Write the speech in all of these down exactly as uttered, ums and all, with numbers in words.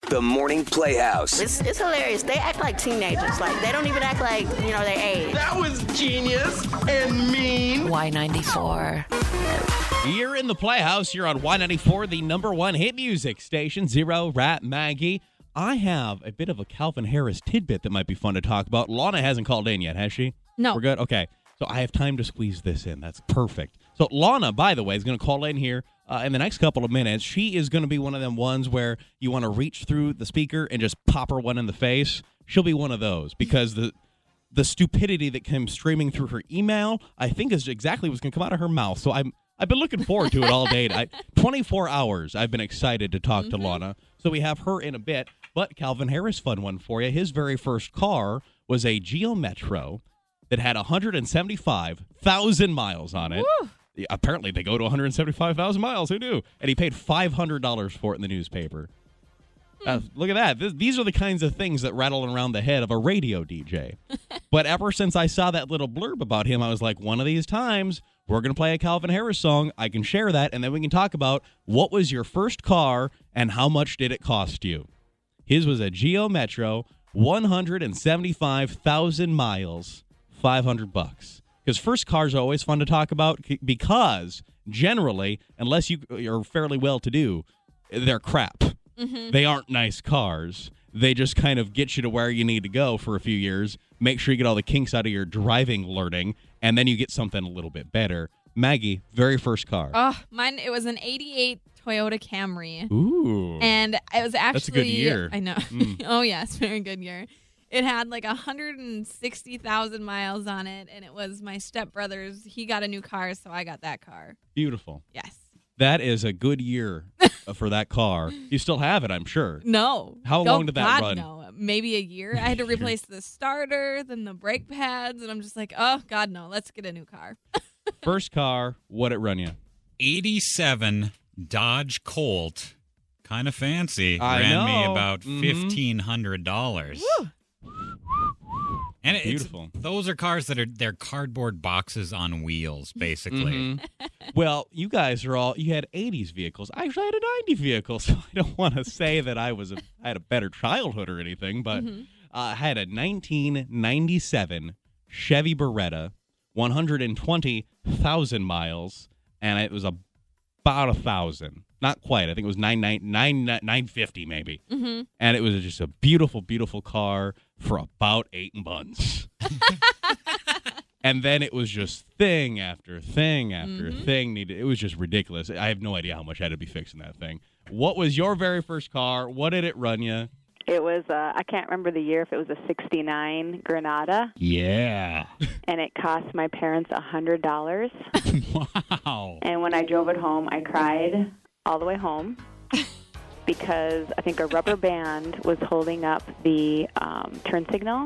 The Morning Playhouse. It's, it's hilarious. They act like teenagers. Like, they don't even act like, you know, their age. That was genius and mean. Y ninety-four. You're in the Playhouse. You're on Y ninety-four, the number one hit music station. Zero, Rat, Maggie. I have a bit of a Calvin Harris tidbit that might be fun to talk about. Lana hasn't called in yet, has she? No. We're good? Okay. So I have time to squeeze this in. That's perfect. So Lana, by the way, is going to call in here uh, in the next couple of minutes. She is going to be one of them ones where you want to reach through the speaker and just pop her one in the face. She'll be one of those because the the stupidity that comes streaming through her email, I think, is exactly what's going to come out of her mouth. So I'm I've been looking forward to it all day. I, twenty-four hours I've been excited to talk mm-hmm. to Lana. So we have her in a bit. But Calvin Harris, fun one for you. His very first car was a Geo Metro that had one hundred seventy-five thousand miles on it. Woo. Apparently, they go to one hundred seventy-five thousand miles. Who knew? And he paid five hundred dollars for it in the newspaper. Hmm. Uh, look at that. This, these are the kinds of things that rattle around the head of a radio D J. But ever since I saw that little blurb about him, I was like, one of these times, we're going to play a Calvin Harris song. I can share that, and then we can talk about what was your first car and how much did it cost you. His was a Geo Metro, one hundred seventy-five thousand miles, five hundred bucks. Because first cars are always fun to talk about because generally, unless you are fairly well-to-do, they're crap. Mm-hmm. They aren't nice cars. They just kind of get you to where you need to go for a few years, make sure you get all the kinks out of your driving learning, and then you get something a little bit better. Maggie, very first car. Oh, mine, it was an eighty-eight Toyota Camry. Ooh. And it was actually... That's a good year. I know. Mm. Oh, yes, very good year. It had like one hundred sixty thousand miles on it, and it was my stepbrother's. He got a new car, so I got that car. Beautiful. Yes. That is a good year for that car. You still have it, I'm sure. No. How Go, long did that God, run? No. Maybe a year. I had to replace the starter, then the brake pads, and I'm just like, oh, God, no. Let's get a new car. First car, what'd it run you? eighty-seven Dodge Colt. Kind of fancy. I Ran know. me about Mm-hmm. fifteen hundred dollars. Woo. And it's, beautiful. Those are cars that are they're cardboard boxes on wheels, basically. Mm-hmm. Well, you guys are all you had eighties vehicles. I actually had a ninety vehicle, so I don't want to say that I was a, I had a better childhood or anything, but mm-hmm. uh, I had a nineteen ninety-seven Chevy Beretta, one hundred twenty thousand miles, and it was about a thousand. Not quite. I think it was nine nine nine nine fifty maybe. Mm-hmm. And it was just a beautiful, beautiful car for about eight buns. And then it was just thing after thing after mm-hmm. thing needed. It was just ridiculous. I have no idea how much I had to be fixing that thing. What was your very first car? What did it run you? It was, uh, I can't remember the year, if it was a sixty-nine Granada. Yeah. And it cost my parents one hundred dollars. Wow. And when I drove it home, I cried all the way home because I think a rubber band was holding up the um, turn signal.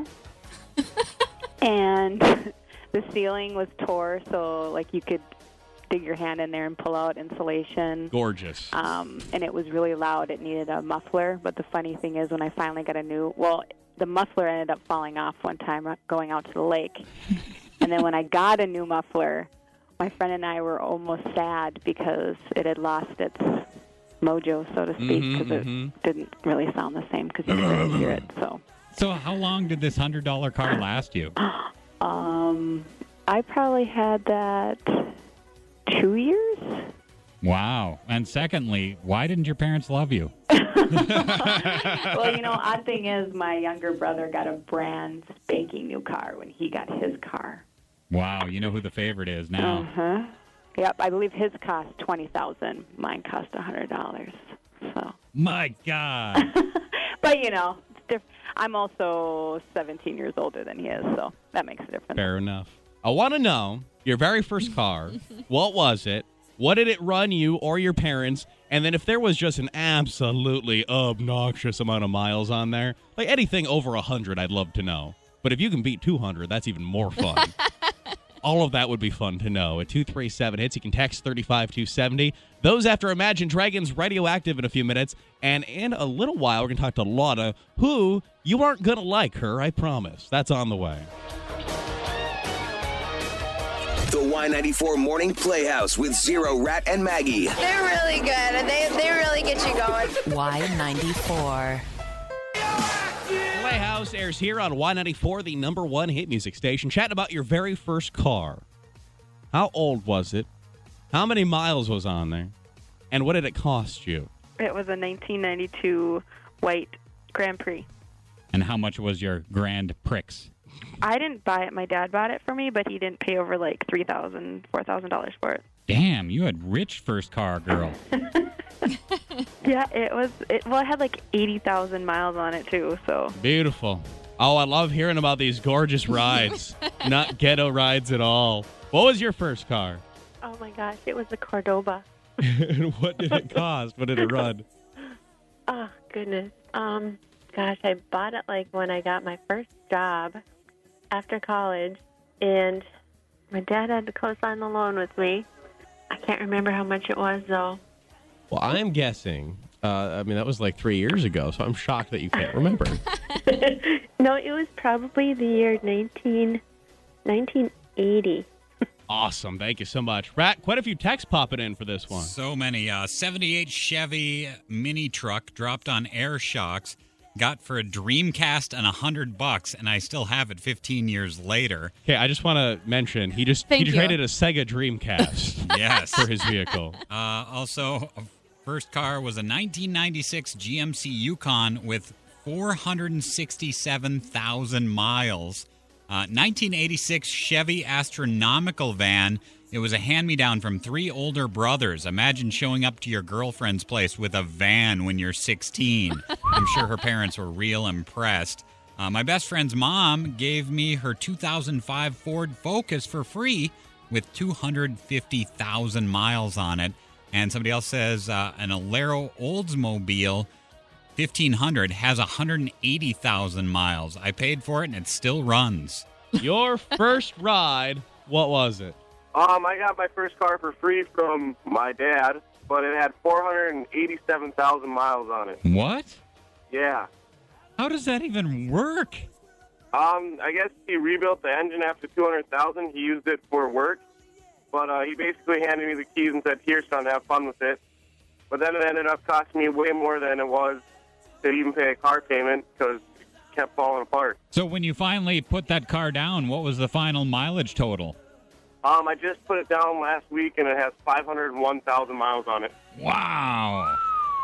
And the ceiling was tore, so like you could dig your hand in there and pull out insulation. Gorgeous. Um, and it was really loud. It needed a muffler. But the funny thing is when I finally got a new, well, the muffler ended up falling off one time going out to the lake. And then when I got a new muffler, my friend and I were almost sad because it had lost its mojo, so to speak, because mm-hmm, mm-hmm. it didn't really sound the same because you couldn't hear it. So, so how long did this one hundred dollars car last you? Um, I probably had that two years. Wow. And secondly, why didn't your parents love you? Well, you know, odd thing is my younger brother got a brand spanking new car when he got his car. Wow, you know who the favorite is now. Uh-huh. Yep, I believe his cost twenty thousand dollars. Mine cost one hundred dollars. So. My God. But, you know, it's diff- I'm also seventeen years older than he is, so that makes a difference. Fair enough. I want to know your very first car. What was it? What did it run you or your parents? And then if there was just an absolutely obnoxious amount of miles on there, like anything over one hundred, I'd love to know. But if you can beat two hundred, that's even more fun. All of that would be fun to know. At two three seven hits, you can text three five two seven zero. Those after Imagine Dragons Radioactive in a few minutes. And in a little while, we're going to talk to Lana, who you aren't going to like her, I promise. That's on the way. The Y ninety-four Morning Playhouse with Zero, Rat, and Maggie. They're really good. They, they really get you going. Y ninety-four. Playhouse airs here on Y ninety-four, the number one hit music station. Chatting about your very first car. How old was it? How many miles was on there? And what did it cost you? It was a nineteen ninety-two white Grand Prix. And how much was your Grand Prix? I didn't buy it. My dad bought it for me, but he didn't pay over like three thousand dollars, four thousand dollars for it. Damn, you had rich first car, girl. Yeah, it was. It, well, it had like eighty thousand miles on it, too, so. Beautiful. Oh, I love hearing about these gorgeous rides. Not ghetto rides at all. What was your first car? Oh, my gosh. It was a Cordoba. And what did it cost? What did it run? Oh, goodness. Um, gosh, I bought it like when I got my first job after college, and my dad had to co-sign the loan with me. I can't remember how much it was, though. Well, I'm guessing. Uh, I mean, that was like three years ago, so I'm shocked that you can't remember. No, it was probably the year nineteen, nineteen eighty. Awesome. Thank you so much. Rat, quite a few texts popping in for this one. So many. Uh, seventy-eight Chevy mini truck dropped on air shocks. Got for a Dreamcast and a hundred bucks, and I still have it fifteen years later. Okay, I just want to mention he just Thank he you. traded a Sega Dreamcast Yes. for his vehicle. Uh, also, first car was a nineteen ninety-six G M C Yukon with four hundred sixty-seven thousand miles. Uh, nineteen eighty-six Chevy Astronomical van. It was a hand-me-down from three older brothers. Imagine showing up to your girlfriend's place with a van when you're sixteen. I'm sure her parents were real impressed. Uh, my best friend's mom gave me her two thousand five Ford Focus for free with two hundred fifty thousand miles on it. And somebody else says uh, an Alero Oldsmobile fifteen hundred has one hundred eighty thousand miles. I paid for it, and it still runs. Your first ride, what was it? Um, I got my first car for free from my dad, but it had four hundred eighty-seven thousand miles on it. What? Yeah. How does that even work? Um, I guess he rebuilt the engine after two hundred thousand. He used it for work, but uh, he basically handed me the keys and said, "Here, son, have fun with it." But then it ended up costing me way more than it was to even pay a car payment because it kept falling apart. So when you finally put that car down, what was the final mileage total? Um, I just put it down last week, and it has five hundred one thousand miles on it. Wow.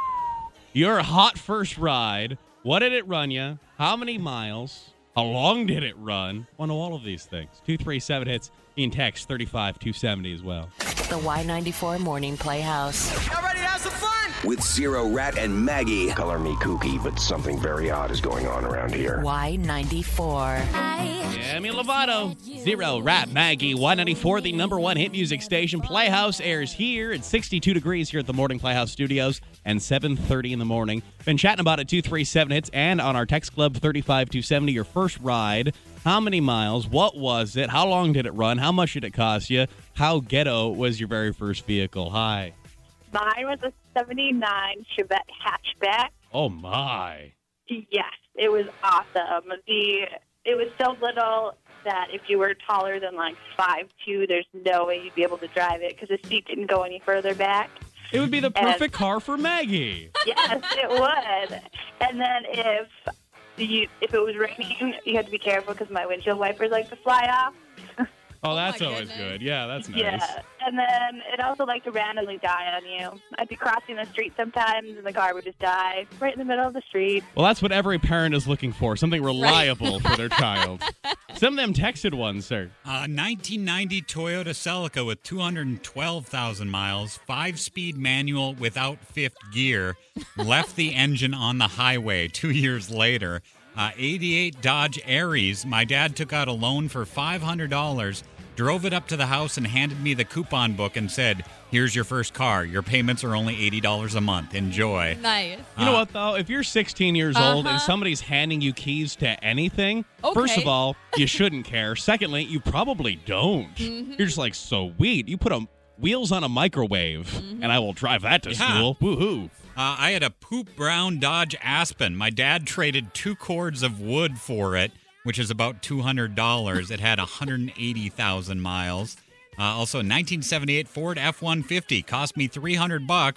Your hot first ride, what did it run you? How many miles? How long did it run? I want to know all of these things. two three seven hits. You can text thirty-five two seventy as well. The Y ninety-four Morning Playhouse. Y'all ready to have some fun? With Zero, Rat, and Maggie. Color me kooky, but something very odd is going on around here. Y ninety-four. Demi Lovato. Zero, Rat, Maggie. Y ninety-four, the number one hit music station. Playhouse airs here at sixty-two degrees here at the Morning Playhouse Studios and seven thirty in the morning. Been chatting about it, two three seven hits, and on our text club, thirty-five two seventy, your first ride. How many miles? What was it? How long did it run? How much did it cost you? How ghetto was your very first vehicle? Hi. Mine was a seventy-nine Chevette hatchback. Oh, my. Yes, it was awesome. The It was so little that if you were taller than like five two, there's no way you'd be able to drive it because the seat didn't go any further back. It would be the And- perfect car for Maggie. Yes, it would. And then if you if it was raining, you had to be careful because my windshield wipers like to fly off. Oh, that's always good. Yeah, that's nice. Yeah, and then it also like to randomly die on you. I'd be crossing the street sometimes, and the car would just die right in the middle of the street. Well, that's what every parent is looking for, something reliable for their child. Some of them texted one, sir. Uh, nineteen ninety Toyota Celica with two hundred twelve thousand miles, five-speed manual without fifth gear, left the engine on the highway two years later. Uh, eighty-eight Dodge Aries, my dad took out a loan for five hundred dollars, drove it up to the house and handed me the coupon book and said, "Here's your first car. Your payments are only eighty dollars a month. Enjoy." Nice. You know what, though? If you're sixteen years old Uh-huh. and somebody's handing you keys to anything, first Okay. of all, you shouldn't care. Secondly, you probably don't. Mhm. You're just like, sweet. You put a, wheels on a microwave, and I will drive that to Yeah. school. Woohoo. Uh, I had a poop brown Dodge Aspen. My dad traded two cords of wood for it, which is about two hundred dollars. It had one hundred eighty thousand miles. Uh, also, nineteen seventy-eight Ford F one fifty cost me three hundred bucks.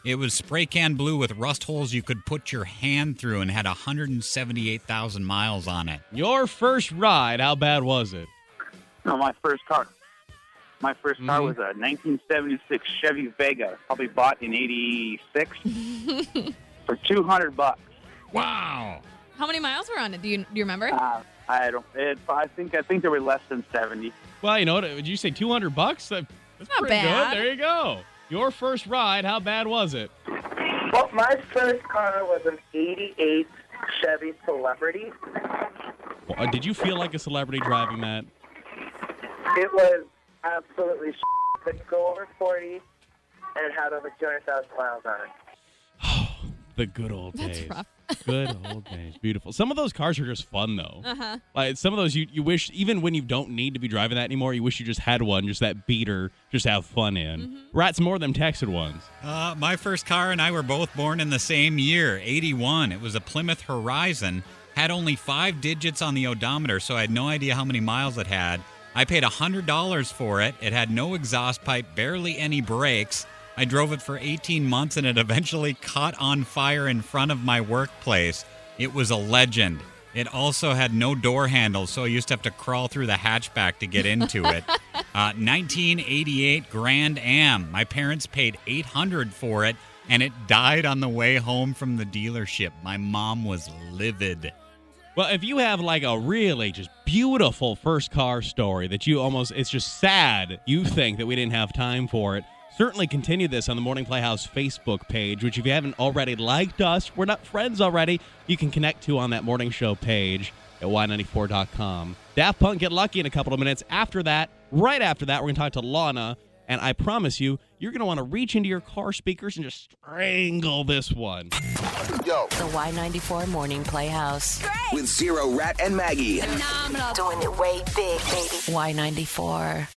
It was spray can blue with rust holes you could put your hand through and had one hundred seventy-eight thousand miles on it. Your first ride, how bad was it? No, my first car. My first car Mhm. was a nineteen seventy-six Chevy Vega, probably bought in eighty-six for two hundred bucks. Wow. How many miles were on it? Do you do you remember? Uh, I don't. It, I think I think there were less than seventy. Well, you know what? Would you say two hundred bucks? That- That's Not pretty bad. good. There you go. Your first ride, how bad was it? Well, my first car was an eighty-eight Chevy Celebrity. Well, uh, did you feel like a celebrity driving that? It was absolutely sh- could go over forty and it had over two hundred thousand miles on it. The good old That's days. rough. Good old days. Beautiful. Some of those cars are just fun, though. Uh-huh. Like some of those, you, you wish, even when you don't need to be driving that anymore, you wish you just had one, just that beater, just have fun in. Mm-hmm. Rats, more of them texted ones. Uh, my first car and I were both born in the same year, eighty-one. It was a Plymouth Horizon. Had only five digits on the odometer, so I had no idea how many miles it had. I paid one hundred dollars for it. It had no exhaust pipe, barely any brakes. I drove it for eighteen months, and it eventually caught on fire in front of my workplace. It was a legend. It also had no door handles, so I used to have to crawl through the hatchback to get into it. Uh, nineteen eighty-eight Grand Am. My parents paid eight hundred dollars for it, and it died on the way home from the dealership. My mom was livid. Well, if you have like a really just beautiful first car story that you almost, it's just sad you think that we didn't have time for it, certainly continue this on the Morning Playhouse Facebook page, which if you haven't already liked us, we're not friends already, you can connect to on that morning show page at Y ninety-four dot com. Daft Punk, Get Lucky in a couple of minutes. After that, right after that, we're going to talk to Lana, and I promise you, you're going to want to reach into your car speakers and just strangle this one. Yo. The Y ninety-four Morning Playhouse. With Zero, Rat, and Maggie. Phenomenal. Doing it way big, baby. Y ninety-four.